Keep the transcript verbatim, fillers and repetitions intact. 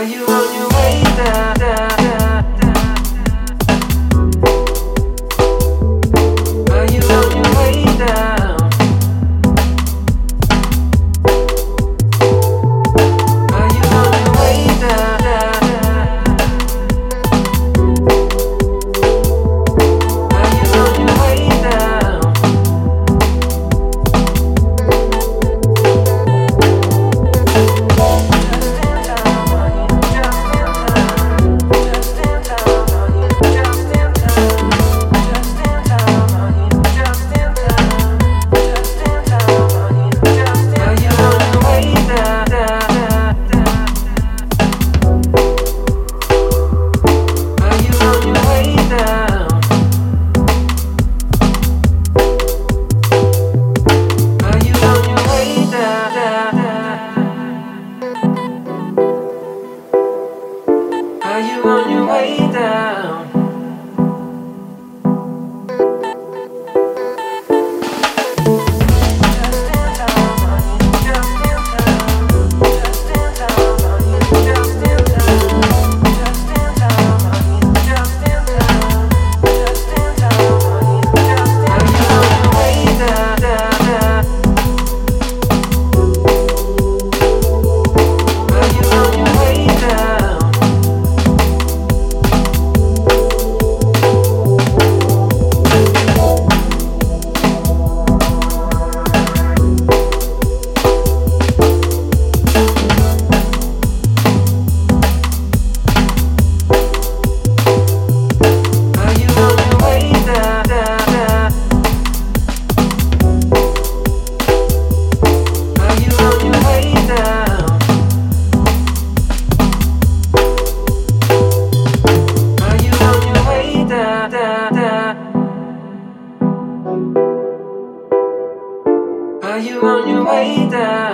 you on your way down, down, down, down? Are you on your way down? Are you on your way down, down, down? Are you on your way down? Are you on your way down? Are you on your way down?